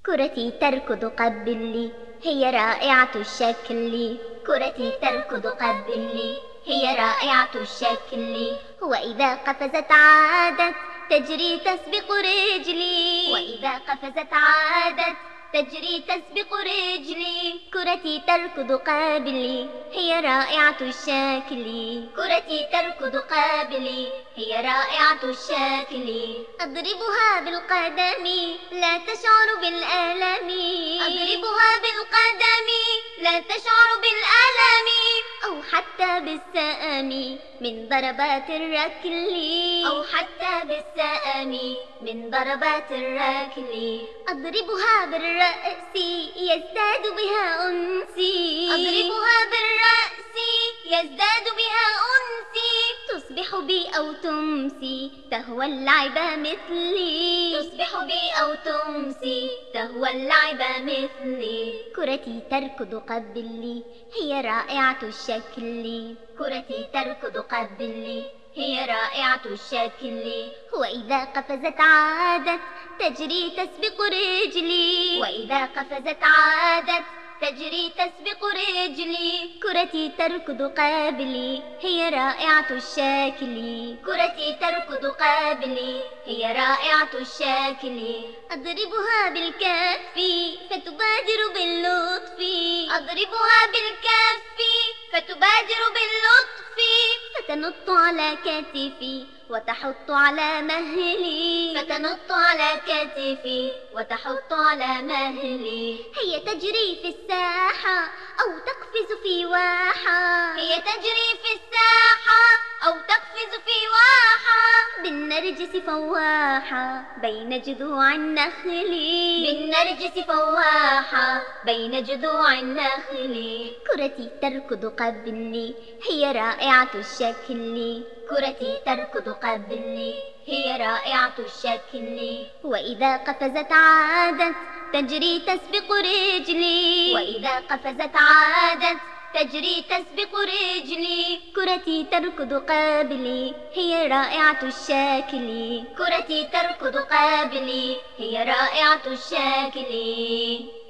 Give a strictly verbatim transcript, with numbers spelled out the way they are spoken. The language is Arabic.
كرتي تركض قبلي هي رائعة الشكل. كرتي تركض قبلي هي رائعة الشكل. وإذا قفزت عادت تجري تسبق رجلي. وإذا قفزت عادت تجري تسبق رجلي. كرتي تركض قبلي هي رائعة الشكل. كرتي تركض قبلي هي رائعة الشكل. أضربها بالقدم لا تشعر بالألم. أضربها بالقدم لا تشعر بالألم. أو حتى بالسأم من ضربات الركل. أو حتى بالسأم من ضربات الركل. أضربها بالرأس يزداد بها أنسي. أضربها بالرأس يزداد بها أنسي. تصبح بي أو تمسي تهوى اللعب مثلي. تصبح بي أو تمسي تهوى اللعب مثلي. كرتي تركض قبلي هي رائعة الشكل. كرتي تركض قبلي هي رائعة الشكل. وإذا قفزت عادت تجري تسبق رجلي. وإذا قفزت عادت تجري تسبق رجلي. كرتي تركض قبلي هي رائعة الشكل. كرتي تركض قبلي هي رائعة الشكل. أضربها بالكف فتبادر باللطف. أضربها بالكف فتبادر باللطف. فتنط على كتفي وتحط على مهلي. فتنط على كتفي وتحط على مهلي. هي تجري في الساحة أو تقفز في واحة. هي تجري في الساحة أو تقفز في واحة. بالنرجس فواحة بين جذوع النخل. بالنرجس فواحة بين جذوع النخل. كرتي تركض قبلي هي رائعة الشكل. كرتي تركض قبلي هي رائعة الشكل. وإذا قفزت عادت تجري تسبق رجلي. وإذا قفزت عادت تجري تسبق رجلي. كرتي تركض قبلي هي رائعة الشكل. كرتي تركض قبلي هي رائعة الشكل.